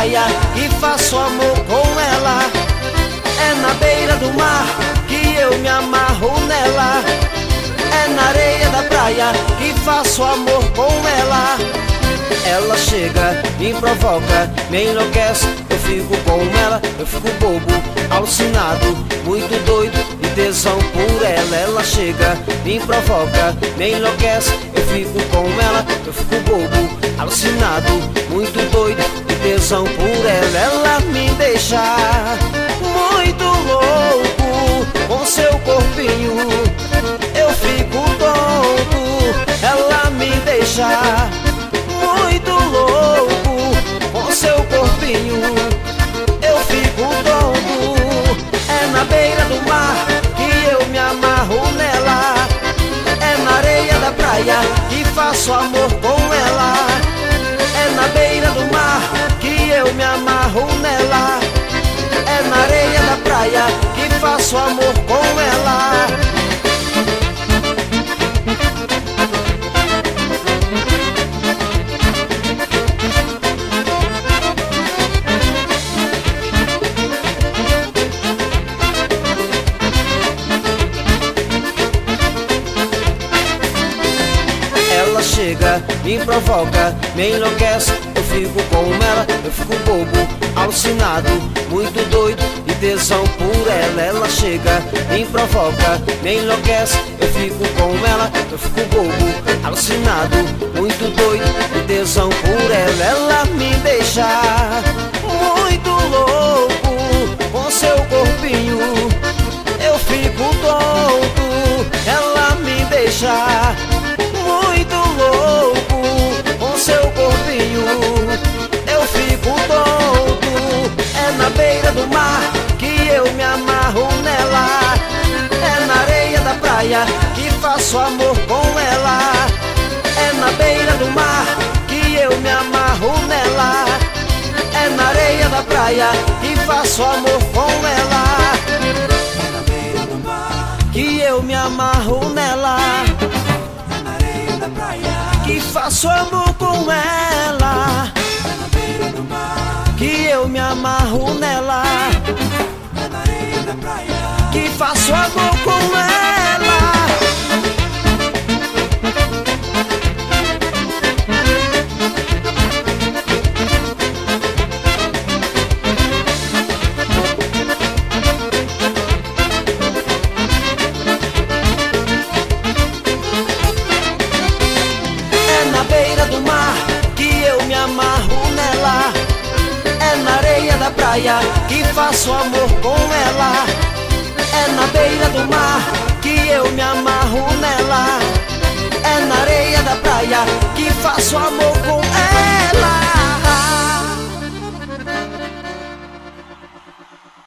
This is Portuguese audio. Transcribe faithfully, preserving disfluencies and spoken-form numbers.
praia e faço amor com ela. É na beira do mar que eu me amarro nela. É na areia da praia que faço amor com ela. Ela chega, me provoca, me enlouquece, eu fico com ela, eu fico bobo, alucinado, muito doido de tesão por ela. Ela chega, me provoca, me enlouquece, eu fico com ela, eu fico bobo, alucinado, muito doido de tesão por ela. Ela me deixa muito louco com seu corpinho, eu fico tonto. Ela me deixa muito louco com seu corpinho, eu fico tonto. É na beira do mar que eu me amarro nela. É na areia da praia que faço amor com ela. É na beira do mar que eu me amarro nela. É na areia da praia que faço amor com ela. Ela chega, me provoca, me enlouquece, eu fico com ela, eu fico bobo, alucinado, muito doido de tesão por ela. Ela chega, me provoca, me enlouquece, eu fico com ela, eu fico bobo, alucinado, muito doido de tesão por ela. Ela me deixa muito louco com seu corpinho, eu fico tonto. Ela me deixa muito louco com seu corpinho, eu fico tonto. É na beira do mar que eu me amarro nela. É na areia da praia que faço amor com ela. É na beira do mar que eu me amarro nela. É na areia da praia que faço amor com ela. É na beira do mar que eu me amarro nela. Que faço amor com ela. É na beira do mar que eu me amarro nela. É na areia da praia que faço amor com ela. Praia que faço amor com ela. É na beira do mar